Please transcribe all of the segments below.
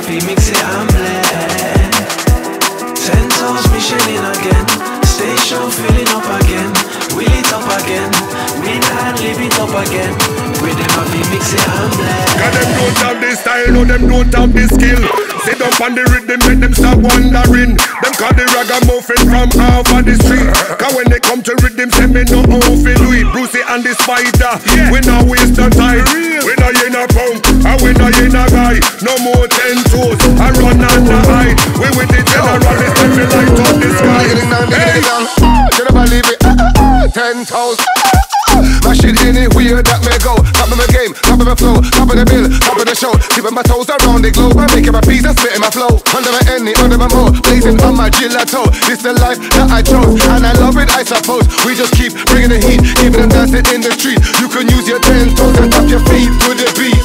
fi mix it and blend. 10 toes Michelin again. Station filling up again. Wheel it up again. Win and live it up again. With them I fi mix it and blend. Cause them don't have the style, no them don't have the skill. Sit up on the rhythm, make them start wondering. Them call the ragamuffin from half of the street. Cause when they come to rhythm, say me no how fi do it. Brucey and the Spider, we no waste no time. We no in a punk, and we no in a guy. No more 10 toes, I run on the high. We with the general, it's let me light up the sky. Hey, can I believe it? 10 toes. Mash it anywhere that may go. Top of my game, top of my flow, top of the bill, top of the show. Keeping my toes around the globe. I'm making my peace and spitting my flow. Under my any, under my mo, blazing on my gelato. This the life that I chose, and I love it, I suppose. We just keep bringing the heat, keeping them dancing in the street. You can use your 10 toes and tap your feet to the beat.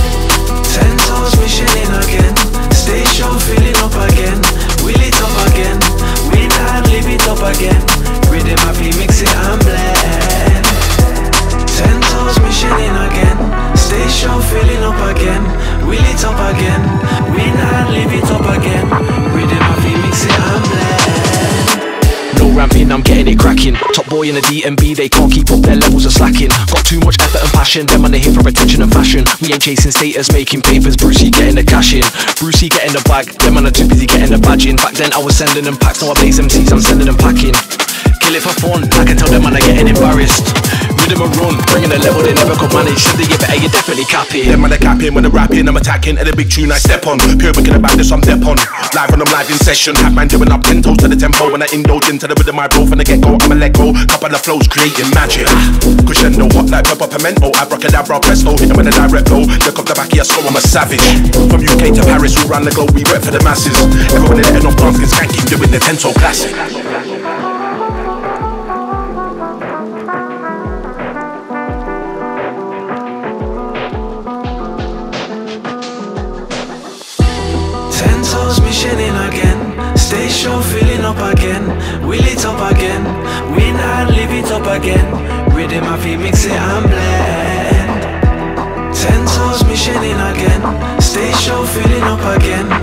10 toes Michelin again. Station filling up again. Wheel it up again. Win and live it up again. Rhythm I fi mix it and blend. 10 toes Michelin again. Station filling up again. Wheel it up again. Win and live it up again. Rhythm I fi mix it and blend. No ramping, I'm getting it cracking. Top boy in the DMB, they can't keep up, their levels are slacking. Got too much effort and passion, them on the here for attention and fashion. We ain't chasing status, making papers, Brucey getting the cash in. Brucey getting the bag, them on are too busy getting the badge in. Back then I was sending them packs, now I blaze MCs, I'm sending them packing. Kill it for fun, I can tell them man are getting embarrassed. Rhythm and run, bringing a level they never could manage. Said they get better, you definitely cap it. them on the capping, when the rapping, I'm attacking. At the big tune I step on. Pure wicked about this, I'm step on. Live when I'm live in session. Have man doing up 10 toes to the tempo. When I indulge into the rhythm I bro from the get go, I'ma let go. Couple of flows creating magic. Crescendo, hot like pepper pimento. Abracadabra presto, hit 'em in a direct blow. Look up the back of your skull, I'm a savage. From UK to Paris, all round the globe, we rep for the masses. Everyone in the head on dancing, skanky, doing the 10 toe classic. 10 toes Michelin again. Station filling up again. Wheel it up again. Win and live it up again. Rhythm I fi mix it and blend. 10 toes Michelin again. Station filling up again.